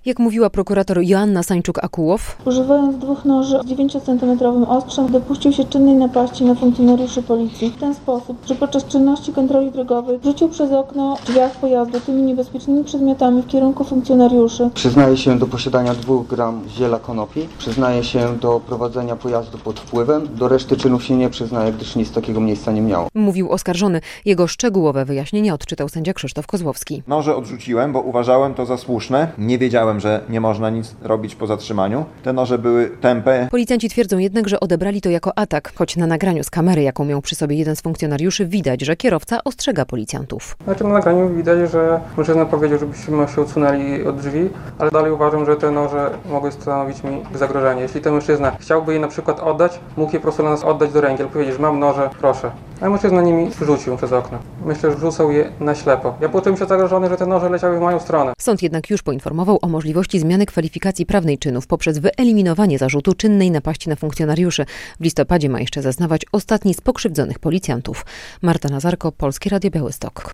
Jak mówiła prokurator Joanna Sańczuk-Akułow, używając 2 noży z 9-centymetrowym ostrzem, dopuścił się czynnej napaści na funkcjonariuszy policji w ten sposób, że podczas czynności kontroli drogowej rzucił przez okno w drzwiach pojazdu tymi niebezpiecznymi przedmiotami w kierunku funkcjonariuszy. Przyznaje się do posiadania 2 gram ziela konopi, przyznaje się do prowadzenia pojazdu pod wpływem, do reszty czynów się nie przyznaje, gdyż nic takiego miejsca nie miało. Mówił oskarżony. Jego szczegółowe wyjaśnienia odczytał sędzia Krzysztof Kozłowski. Noże odrzuciłem, bo uważałem to za słuszne. Nie wiedziałem, że nie można nic robić po zatrzymaniu. Te noże były tępe. Policjanci twierdzą jednak, że odebrali to jako atak, choć na nagraniu z kamery, jaką miał przy sobie jeden z funkcjonariuszy, widać, że kierowca ostrzega policjantów. Na tym nagraniu widać, że mężczyzna powiedział, żebyśmy się odsunęli od drzwi, ale dalej uważam, że te noże mogły stanowić mi zagrożenie. Jeśli ten mężczyzna chciałby je na przykład oddać, mógł je po prostu dla nas oddać do ręki, albo powiedzieć, że mam noże, proszę. A mężczyzna nimi rzucił przez okno. Myślę, że rzucał je na ślepo. Ja poczułem się zagrożony, że te noże leciały w moją stronę. Sąd jednak już poinformował o możliwości zmiany kwalifikacji prawnej czynów poprzez wyeliminowanie zarzutu czynnej napaści na funkcjonariuszy. W listopadzie ma jeszcze zeznawać ostatni z pokrzywdzonych policjantów. Marta Nazarko, Polskie Radio Białystok.